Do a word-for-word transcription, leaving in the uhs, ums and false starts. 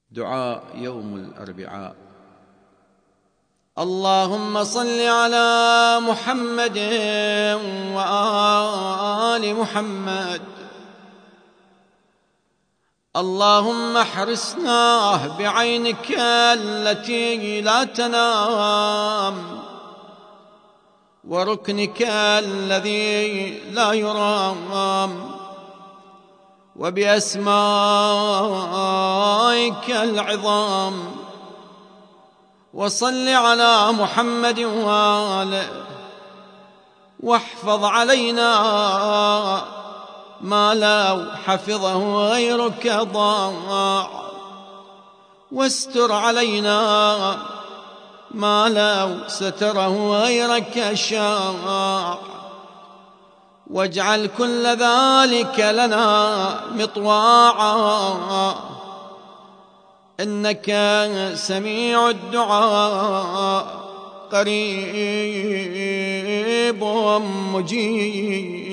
دعاء يوم الأربعاء. اللهم صل على محمد وآل محمد. اللهم احرسنا بعينك التي لا تنام وركنك الذي لا يرام وبأسمائك العظام، وصل على محمد وآله، واحفظ علينا ما لو حفظه غيرك ضاع، واستر علينا ما لو ستره غيرك شاع، واجعل كل ذلك لنا مطواعا، إنك سميع الدعاء قريب مجيب.